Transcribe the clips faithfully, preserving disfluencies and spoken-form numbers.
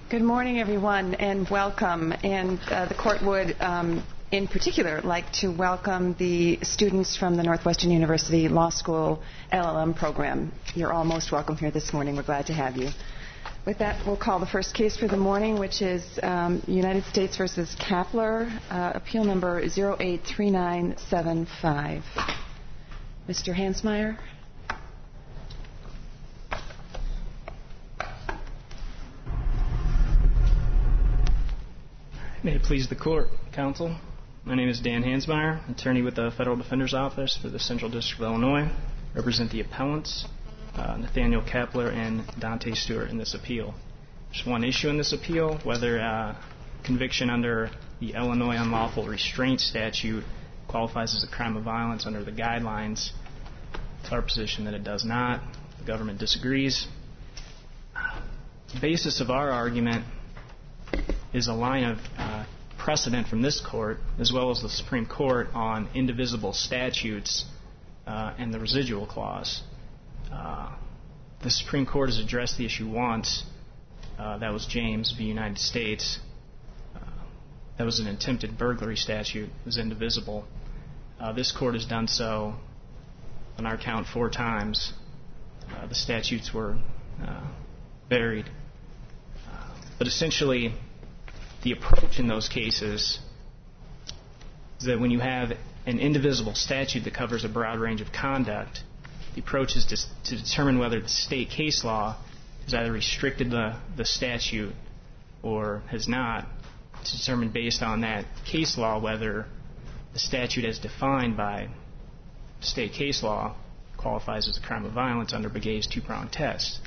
Good morning, everyone, and welcome. And uh, the court would, um, in particular, like to welcome the students from the Northwestern University Law School L L M program. You're all most welcome here this morning. We're glad to have you. With that, we'll call the first case for the morning, which is um, United States versus Kapler, uh, appeal number zero eight three nine seven five. Mister Hansmeier. May it please the court, counsel. My name is Dan Hansmeier, attorney with the Federal Defender's Office for the Central District of Illinois. I represent the appellants, uh, Nathaniel Kapler and Dante Stewart, in this appeal. There's one issue in this appeal, whether uh, conviction under the Illinois Unlawful Restraint Statute qualifies as a crime of violence under the guidelines. It's our position that it does not. The government disagrees. The basis of our argument is a line of uh, precedent from this court, as well as the Supreme Court, on indivisible statutes uh, and the residual clause. Uh, the Supreme Court has addressed the issue once. Uh, that was James v. United States. Uh, that was an attempted burglary statute. It was indivisible. Uh, this court has done so, on our count, four times. Uh, the statutes were uh, varied. Uh, but essentially, the approach in those cases is that when you have an indivisible statute that covers a broad range of conduct, the approach is to, to determine whether the state case law has either restricted the, the statute or has not, to determine based on that case law whether the statute as defined by state case law qualifies as a crime of violence under Begay's two-pronged test.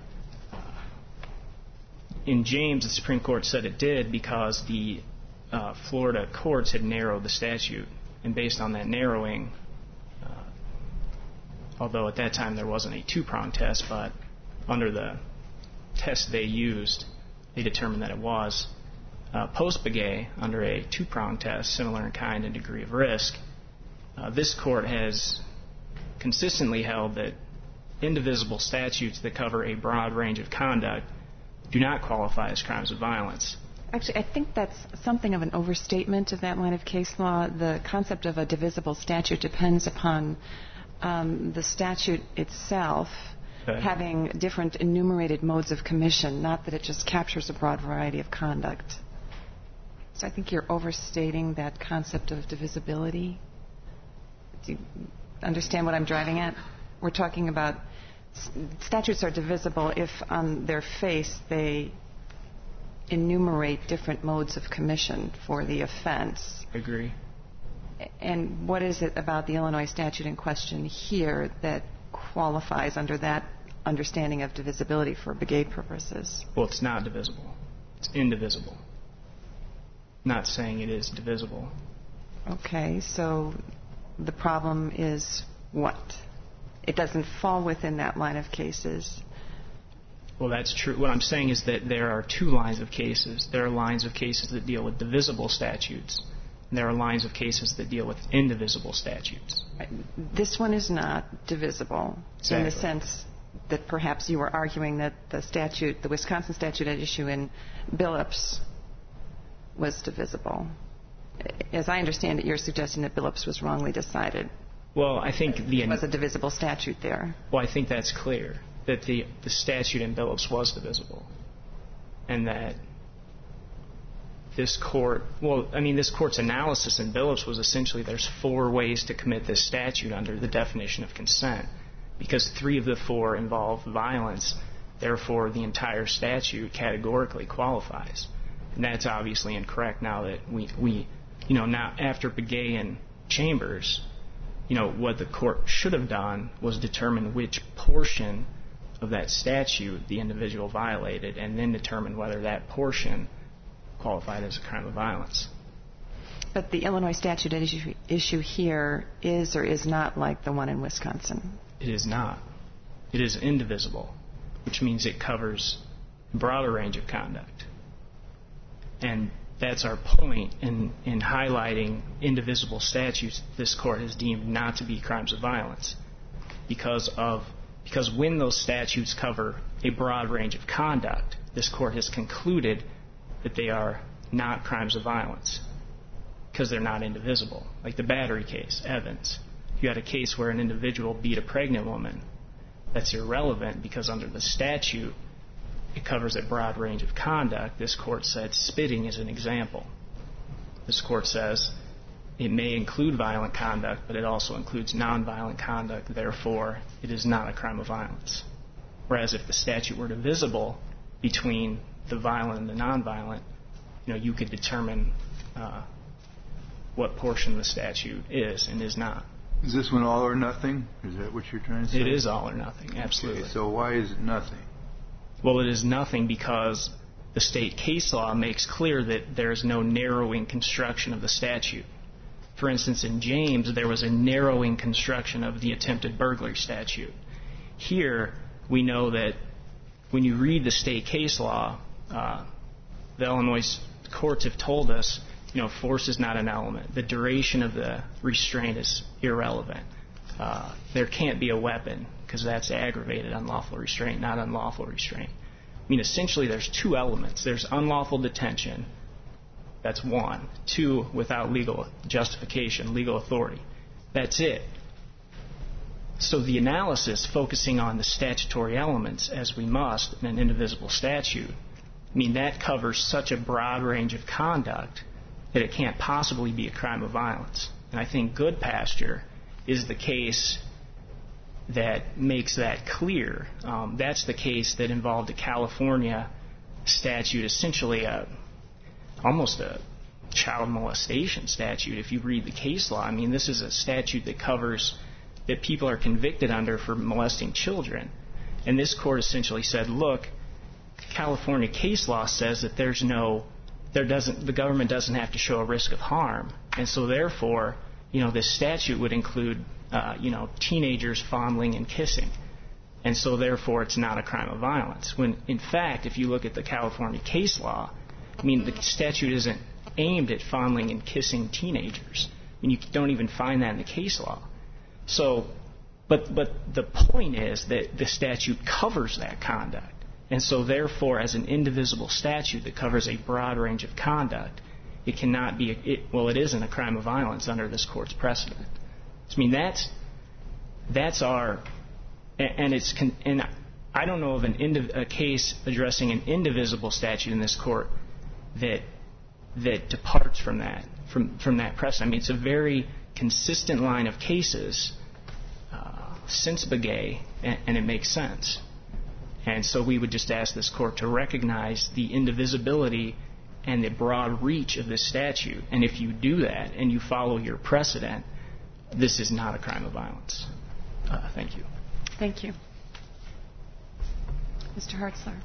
In James, the Supreme Court said it did because the uh, Florida courts had narrowed the statute. And based on that narrowing, uh, although at that time there wasn't a two-pronged test, but under the test they used, they determined that it was. Uh, Post-Begay, under a two-pronged test, similar in kind and degree of risk, uh, this court has consistently held that indivisible statutes that cover a broad range of conduct do not qualify as crimes of violence. Actually, I think that's something of an overstatement of that line of case law. The concept of a divisible statute depends upon um, the statute itself okay. having different enumerated modes of commission, not that it just captures a broad variety of conduct. So I think you're overstating that concept of divisibility. Do you understand what I'm driving at? We're talking about statutes are divisible if on their face they enumerate different modes of commission for the offense. I agree. And what is it about the Illinois statute in question here that qualifies under that understanding of divisibility for Begay purposes? Well, it's not divisible. It's indivisible. Not saying it is divisible. Okay, so the problem is what? It doesn't fall within that line of cases. Well, that's true. What I'm saying is that there are two lines of cases. There are lines of cases that deal with divisible statutes, and there are lines of cases that deal with indivisible statutes. This one is not divisible exactly. in the sense that perhaps you were arguing that the statute, the Wisconsin statute at issue in Billups, was divisible. As I understand it, you're suggesting that Billups was wrongly decided. Well, I think the... There was a divisible statute there. Well, I think that's clear, that the, the statute in Billups was divisible. And that this court... Well, I mean, this court's analysis in Billups was essentially there's four ways to commit this statute under the definition of consent. Because three of the four involve violence, therefore the entire statute categorically qualifies. And that's obviously incorrect now that we... we you know, now after Begay and Chambers... You know, what the court should have done was determine which portion of that statute the individual violated and then determine whether that portion qualified as a crime of violence. But the Illinois statute at issue, issue here is or is not like the one in Wisconsin? It is not. It is indivisible, which means it covers a broader range of conduct. And that's our point in, in highlighting indivisible statutes this court has deemed not to be crimes of violence. Because of because when those statutes cover a broad range of conduct, this court has concluded that they are not crimes of violence because they're not indivisible. Like the battery case, Evans. You had a case where an individual beat a pregnant woman. That's irrelevant because under the statute, it covers a broad range of conduct. This court said spitting is an example. This court says it may include violent conduct, but it also includes nonviolent conduct. Therefore, it is not a crime of violence. Whereas if the statute were divisible between the violent and the nonviolent, you know, you could determine uh, what portion of the statute is and is not. Is this one all or nothing? Is that what you're trying to say? It is all or nothing, absolutely. Okay, so why is it nothing? Well, it is nothing because the state case law makes clear that there is no narrowing construction of the statute. For instance, in James, there was a narrowing construction of the attempted burglary statute. Here, we know that when you read the state case law, uh, the Illinois courts have told us, you know, force is not an element. The duration of the restraint is irrelevant. Uh, there can't be a weapon because that's aggravated unlawful restraint, not unlawful restraint. I mean, essentially, there's two elements. There's unlawful detention. That's one. Two, without legal justification, legal authority. That's it. So the analysis focusing on the statutory elements, as we must in an indivisible statute, I mean, that covers such a broad range of conduct that it can't possibly be a crime of violence. And I think Goodpasture is the case that makes that clear. Um, that's the case that involved a California statute, essentially a almost a child molestation statute. If you read the case law, I mean, this is a statute that covers that people are convicted under for molesting children. And this court essentially said, look, California case law says that there's no, there doesn't, the government doesn't have to show a risk of harm. And so therefore, you know, this statute would include, uh, you know, teenagers fondling and kissing. And so therefore, it's not a crime of violence. When, in fact, if you look at the California case law, I mean, the statute isn't aimed at fondling and kissing teenagers. I mean, you don't even find that in the case law. So, but but the point is that the statute covers that conduct. And so therefore, as an indivisible statute that covers a broad range of conduct, it cannot be, it, well, it isn't a crime of violence under this court's precedent. I mean, that's, that's our, and it's, and I don't know of an indiv, a case addressing an indivisible statute in this court that that departs from that, from, from that precedent. I mean, it's a very consistent line of cases uh, since Begay, and, and it makes sense. And so we would just ask this court to recognize the indivisibility and the broad reach of this statute. And if you do that and you follow your precedent, this is not a crime of violence. Uh, thank you. Thank you. Mister Hartzler.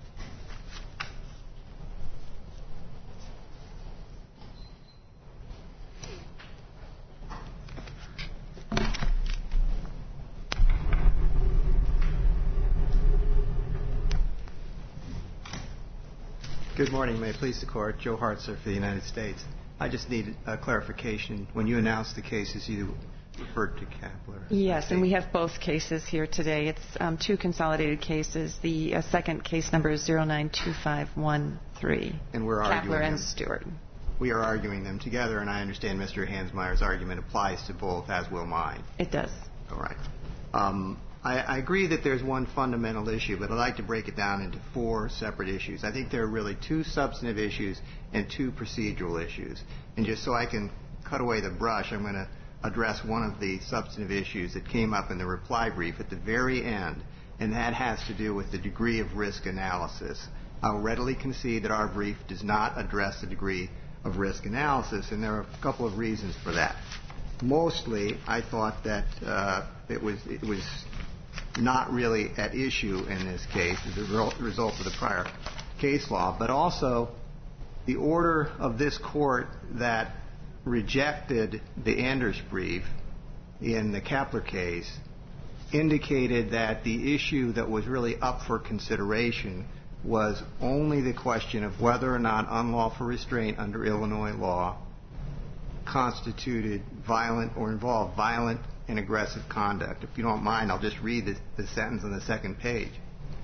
Good morning. May it please the Court. Joe Hartzler for the United States. I just need a clarification. When you announced the cases, you referred to Kapler. Yes, and we have both cases here today. It's um, two consolidated cases. The uh, second case number is zero nine two five one three. And we're arguing Kapler and them. Stewart. We are arguing them together, and I understand Mister Hansmeier's argument applies to both, as will mine. It does. All right. Um, I, I agree that there's one fundamental issue, but I'd like to break it down into four separate issues. I think there are really two substantive issues and two procedural issues. And just so I can cut away the brush, I'm going to address one of the substantive issues that came up in the reply brief at the very end, and that has to do with the degree of risk analysis. I'll readily concede that our brief does not address the degree of risk analysis, and there are a couple of reasons for that. Mostly, I thought that uh, it was it was not really at issue in this case as a result of the prior case law, but also the order of this court that rejected the Anders brief in the Kapler case indicated that the issue that was really up for consideration was only the question of whether or not unlawful restraint under Illinois law constituted violent or involved violent and aggressive conduct. If you don't mind, I'll just read the, the sentence on the second page.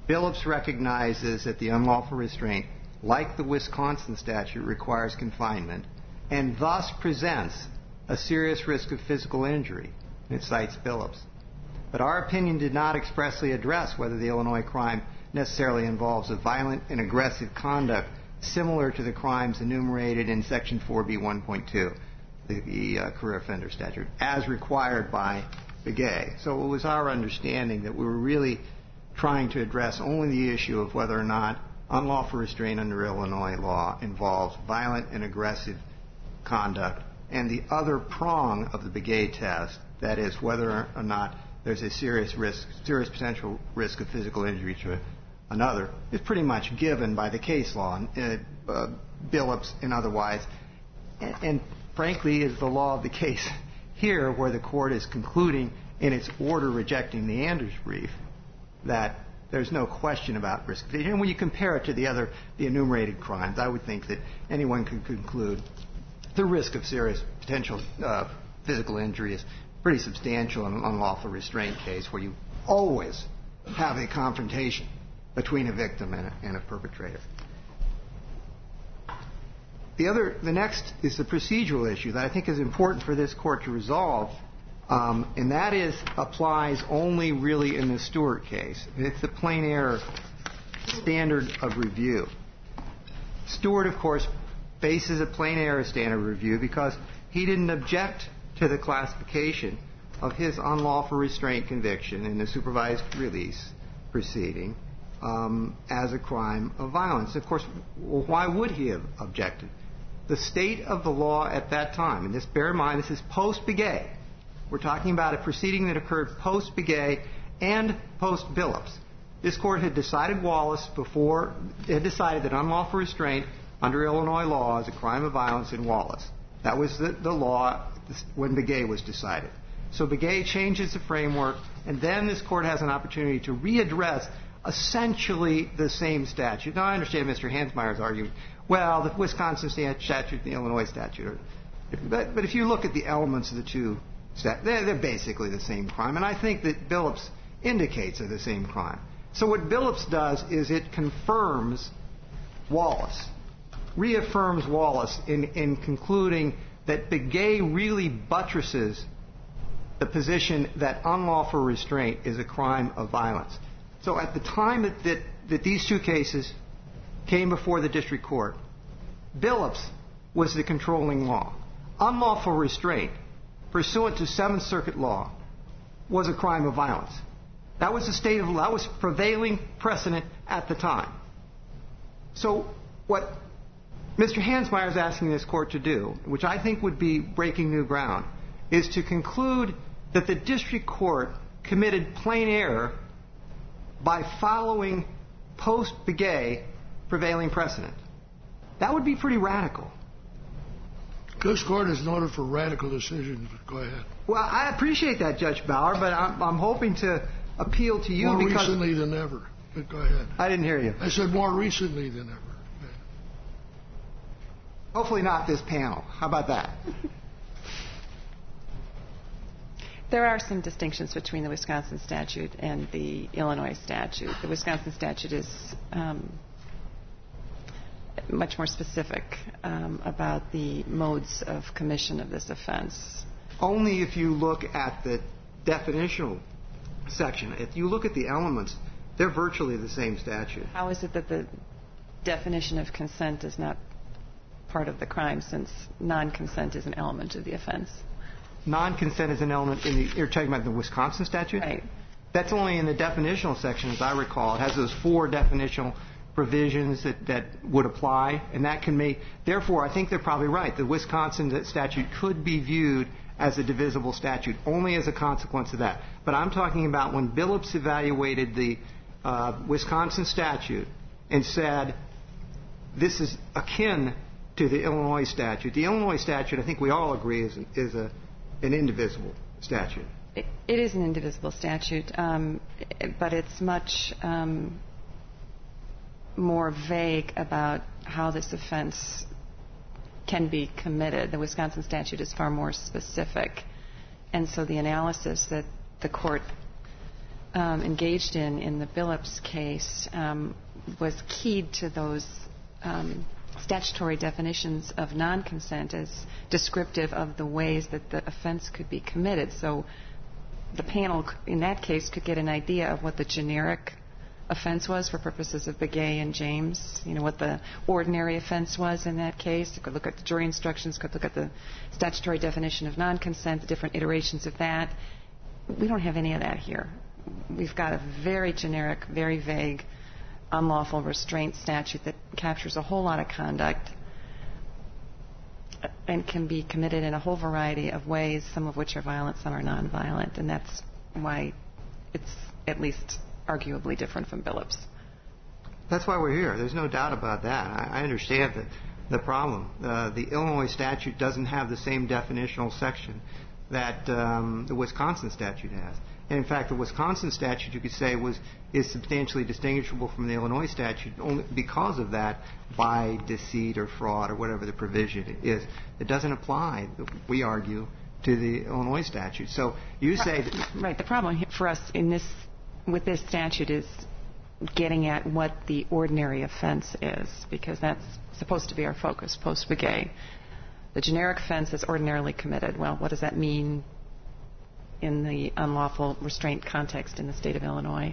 Billups recognizes that the unlawful restraint, like the Wisconsin statute, requires confinement and thus presents a serious risk of physical injury. It cites Billups. But our opinion did not expressly address whether the Illinois crime necessarily involves a violent and aggressive conduct similar to the crimes enumerated in Section four B one point two, the, the uh, career offender statute, as required by Begay. So it was our understanding that we were really trying to address only the issue of whether or not unlawful restraint under Illinois law involves violent and aggressive conduct, and the other prong of the Begay test, that is whether or not there's a serious risk, serious potential risk of physical injury to another, is pretty much given by the case law, uh, uh, Billups and otherwise, and, and frankly is the law of the case here, where the court is concluding in its order rejecting the Anders brief that there's no question about risk. And when you compare it to the other, the enumerated crimes, I would think that anyone could conclude the risk of serious potential uh, physical injury is pretty substantial in an unlawful restraint case, where you always have a confrontation between a victim and a, and a perpetrator. The other, the next is the procedural issue that I think is important for this court to resolve, um, and that is applies only really in the Stewart case. It's the plain error standard of review. Stewart, of course, faces a plain error standard of review because he didn't object to the classification of his unlawful restraint conviction in the supervised release proceeding um, as a crime of violence. Of course, well, why would he have objected? The state of the law at that time, and this, bear in mind, this is post-Begay. We're talking about a proceeding that occurred post-Begay and post-Billups. This court had decided Wallace before, it had decided that unlawful restraint under Illinois law is a crime of violence in Wallace. That was the, the law when Begay was decided. So Begay changes the framework, and then this court has an opportunity to readdress essentially the same statute. Now, I understand Mister Hansmeier's argument, well, the Wisconsin statute and the Illinois statute are, but, but if you look at the elements of the two statutes, they're, they're basically the same crime, and I think that Billups indicates they're the same crime. So what Billups does is it confirms Wallace, reaffirms Wallace in, in concluding that Begay really buttresses the position that unlawful restraint is a crime of violence. So at the time that, that, that these two cases came before the district court, Billups was the controlling law. Unlawful restraint, pursuant to Seventh Circuit law, was a crime of violence. That was the state of law. That was prevailing precedent at the time. So what Mister Hansmeier is asking this court to do, which I think would be breaking new ground, is to conclude that the district court committed plain error by following post-Begay prevailing precedent. That would be pretty radical. This court is noted for radical decisions. Go ahead. Well, I appreciate that, Judge Bauer, but I'm, I'm hoping to appeal to you more because... More recently than ever. But go ahead. I didn't hear you. I said more recently than ever. Hopefully not this panel. How about that? There are some distinctions between the Wisconsin statute and the Illinois statute. The Wisconsin statute is um, much more specific um, about the modes of commission of this offense. Only if you look at the definitional section. If you look at the elements, they're virtually the same statute. How is it that the definition of consent is not part of the crime, since non-consent is an element of the offense? Non-consent is an element in the, you're talking about the Wisconsin statute? Right. That's only in the definitional section, as I recall. It has those four definitional provisions that, that would apply, and that can make, therefore, I think they're probably right. The Wisconsin statute could be viewed as a divisible statute, only as a consequence of that. But I'm talking about when Billups evaluated the uh, Wisconsin statute and said, this is akin to the Illinois statute. The Illinois statute, I think we all agree, is, is a, an indivisible statute. It, it is an indivisible statute, um, but it's much um, more vague about how this offense can be committed. The Wisconsin statute is far more specific. And so the analysis that the court um, engaged in in the Billups case um, was keyed to those um, statutory definitions of non-consent as descriptive of the ways that the offense could be committed. So the panel in that case could get an idea of what the generic offense was for purposes of Begay and James, you know, what the ordinary offense was in that case. It could look at the jury instructions, could look at the statutory definition of non-consent, the different iterations of that. We don't have any of that here. We've got a very generic, very vague, unlawful restraint statute that captures a whole lot of conduct and can be committed in a whole variety of ways, some of which are violent, some are nonviolent, and that's why it's at least arguably different from Billups. That's why we're here. There's no doubt about that. I, I understand the, the problem. Uh, the Illinois statute doesn't have the same definitional section that um, the Wisconsin statute has. And in fact, the Wisconsin statute, you could say, was is substantially distinguishable from the Illinois statute only because of that, by deceit or fraud or whatever the provision is. It doesn't apply, we argue, to the Illinois statute. So you say that, right. The problem for us in this with this statute is getting at what the ordinary offense is, because that's supposed to be our focus post-Begay. The generic offense is ordinarily committed. Well, what does that mean in the unlawful restraint context in the state of Illinois?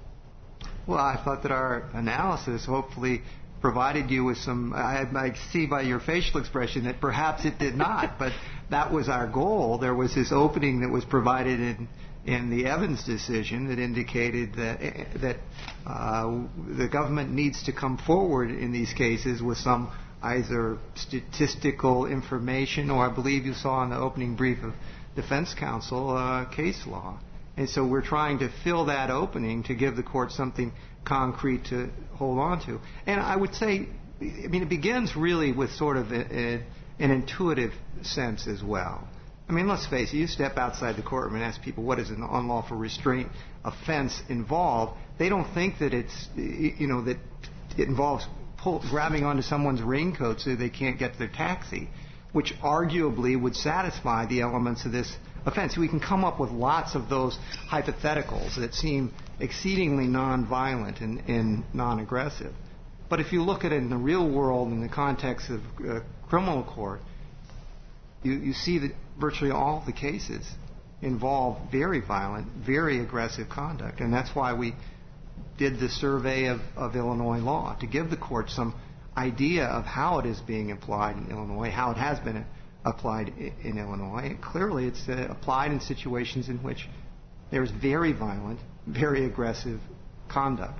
Well, I thought that our analysis hopefully provided you with some, I, I see by your facial expression that perhaps it did not, but that was our goal. There was this opening that was provided in, in the Evans decision that indicated that, that uh, the government needs to come forward in these cases with some either statistical information or, I believe you saw in the opening brief of defense counsel, uh, case law. And so we're trying to fill that opening to give the court something concrete to hold on to. And I would say, I mean, it begins really with sort of a, a, an intuitive sense as well. I mean, let's face it, you step outside the courtroom and ask people what is an unlawful restraint offense involved, they don't think that it's, you know, that it involves pull, grabbing onto someone's raincoat so they can't get to their taxi, which arguably would satisfy the elements of this offense. We can come up with lots of those hypotheticals that seem exceedingly nonviolent and, and non-aggressive. But if you look at it in the real world in the context of uh, criminal court, you, you see that virtually all the cases involve very violent, very aggressive conduct. And that's why we did the survey of, of Illinois law, to give the court some idea of how it is being applied in Illinois, how it has been applied in Illinois. Clearly, it's uh, applied in situations in which there is very violent, very aggressive conduct.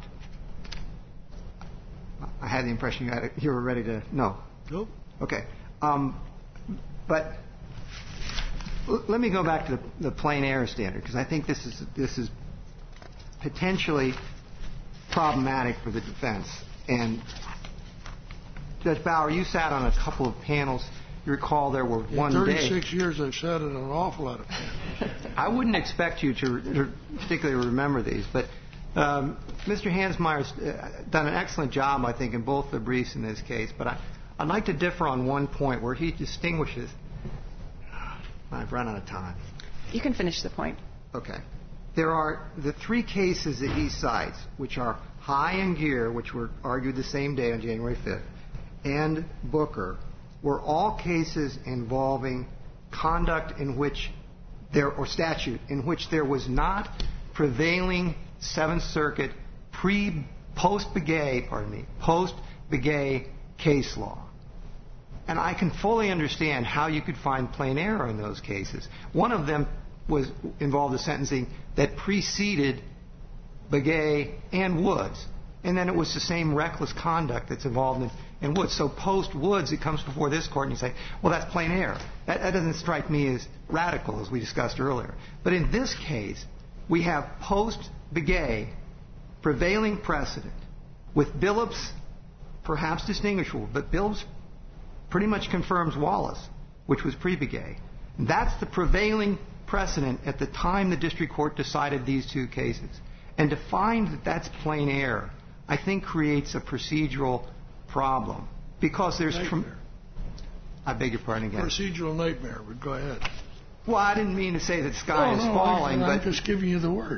I had the impression you, had, you were ready to... No? Nope. Okay. Um, but l- let me go back to the, the plain error standard, because I think this is this is potentially problematic for the defense. And Judge Bauer, you sat on a couple of panels. You recall there were In one day. thirty-six years, I've sat in an awful lot of panels. I wouldn't expect you to, to particularly remember these, but um, Mister Hansmeier's uh, done an excellent job, I think, in both the briefs in this case. But I, I'd like to differ on one point where he distinguishes. I've run out of time. You can finish the point. Okay. There are the three cases that he cites, which are High and Gear, which were argued the same day on January fifth, and Booker, were all cases involving conduct in which there, or statute, in which there was not prevailing Seventh Circuit pre, post-Begay, pardon me, post-Begay case law. And I can fully understand how you could find plain error in those cases. One of them was involved a sentencing that preceded Begay and Woods. And then it was the same reckless conduct that's involved in, in Woods. So post-Woods, it comes before this court and you say, well, that's plain error. That, that doesn't strike me as radical, as we discussed earlier. But in this case, we have post-Begay prevailing precedent with Billups, perhaps distinguishable, but Billups pretty much confirms Wallace, which was pre-Begay. That's the prevailing precedent at the time the district court decided these two cases. And to find that that's plain error, I think creates a procedural problem. Because there's... Tr- I beg your pardon again. Procedural nightmare, but go ahead. Well, I didn't mean to say that sky no, is no, falling, I, but... I'm just giving you the word.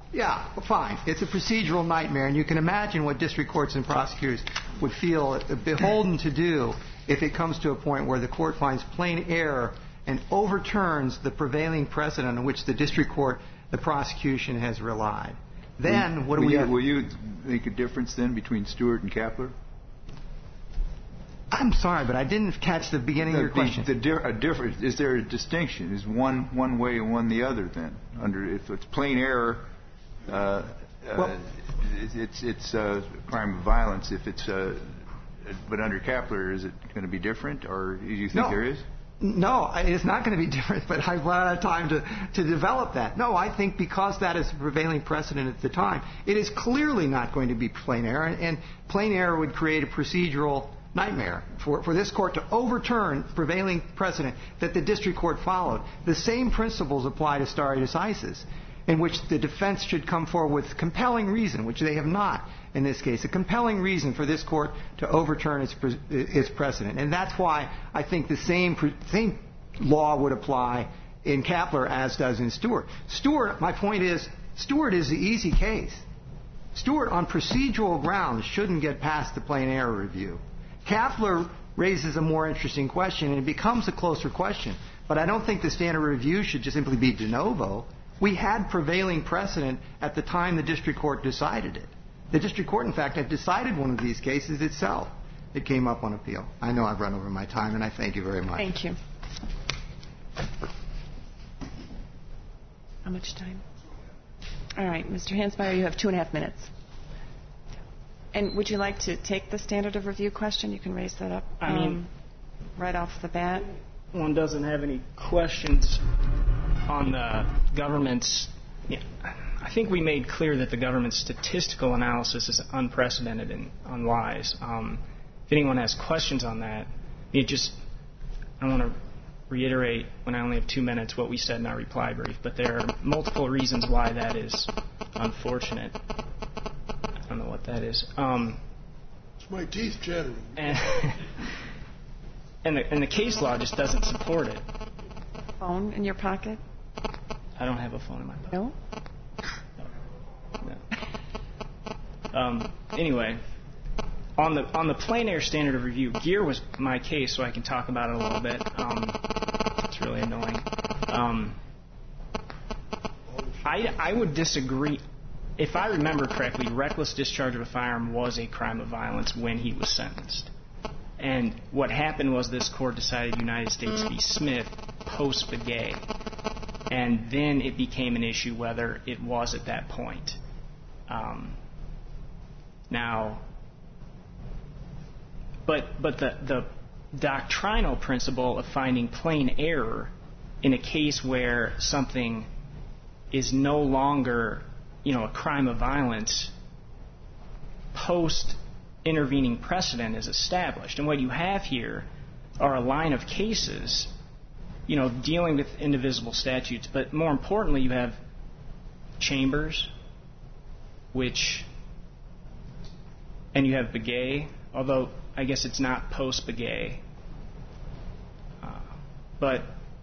Yeah, fine. It's a procedural nightmare, and you can imagine what district courts and prosecutors would feel beholden to do if it comes to a point where the court finds plain error and overturns the prevailing precedent on which the district court, the prosecution, has relied. Then, what do will we you, have? Will you make a difference then between Stewart and Kapler? I'm sorry, but I didn't catch the beginning the, of your question. The, the a difference, is there a distinction? Is one one way and one the other then? Under if it's plain error, uh, well, uh, it's it's a crime of violence. If it's uh, but under Kapler, is it going to be different, or do you think no. there is? No, it's not going to be different, but I've run out of time to, to develop that. No, I think because that is the prevailing precedent at the time, it is clearly not going to be plain error, and, and plain error would create a procedural nightmare for, for this court to overturn prevailing precedent that the district court followed. The same principles apply to stare decisis, in which the defense should come forward with compelling reason, which they have not in this case, a compelling reason for this court to overturn its, its precedent. And that's why I think the same, same law would apply in Kapler as does in Stewart. Stewart, my point is, Stewart is the easy case. Stewart, on procedural grounds, shouldn't get past the plain error review. Kapler raises a more interesting question, and it becomes a closer question. But I don't think the standard review should just simply be de novo. We had prevailing precedent at the time the district court decided it. The district court, in fact, had decided one of these cases itself. It came up on appeal. I know I've run over my time, and I thank you very much. Thank you. How much time? All right, Mister Hansmeier, you have two and a half minutes. And would you like to take the standard of review question? You can raise that up I mean, um, right off the bat. One doesn't have any questions on the government's... Yeah, I think we made clear that the government's statistical analysis is unprecedented in, on lies. Um, if anyone has questions on that, it just... I want to reiterate, when I only have two minutes, what we said in our reply brief, but there are multiple reasons why that is unfortunate. I don't know what that is. Um, it's my teeth chattering. And, and, the, and the case law just doesn't support it. Phone in your pocket? I don't have a phone in my pocket. No? No. Um, anyway, on the on the plain air standard of review, Gear was my case, so I can talk about it a little bit. Um, it's really annoying. Um, I, I would disagree. If I remember correctly, reckless discharge of a firearm was a crime of violence when he was sentenced. And what happened was this court decided United States v. Smith post-Begay. And then it became an issue whether it was at that point. Um, now, but but the, the doctrinal principle of finding plain error in a case where something is no longer, you know, a crime of violence post-intervening precedent is established. And what you have here are a line of cases, you know, dealing with indivisible statutes, but more importantly, you have Chambers, which, and you have Begay, although I guess it's not post-Begay. Uh, but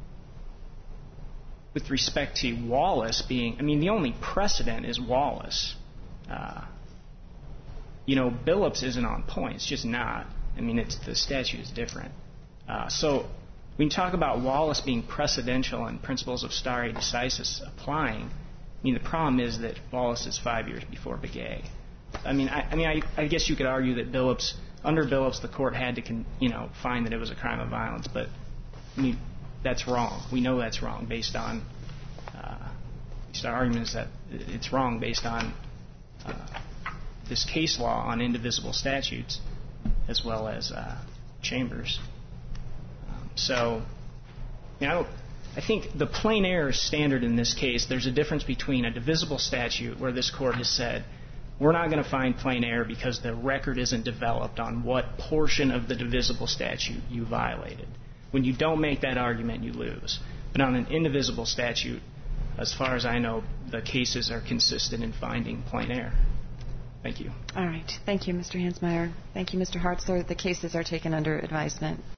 with respect to Wallace being, I mean, the only precedent is Wallace. Uh, you know, Billups isn't on point. It's just not. I mean, it's the statute is different. Uh, so when you talk about Wallace being precedential and principles of stare decisis applying, I mean, the problem is that Wallace is five years before Begay. I mean, I, I mean, I, I guess you could argue that Billups, under Billups, the court had to, con, you know, find that it was a crime of violence, but I mean, that's wrong. We know that's wrong based on, uh, our argument is that it's wrong based on uh, this case law on indivisible statutes, as well as uh, Chambers. Um, so, you know, I think the plain error standard in this case, there's a difference between a divisible statute where this court has said, we're not going to find plain error because the record isn't developed on what portion of the divisible statute you violated. When you don't make that argument, you lose. But on an indivisible statute, as far as I know, the cases are consistent in finding plain error. Thank you. All right. Thank you, Mister Hansmeier. Thank you, Mister Hartzler. The cases are taken under advisement.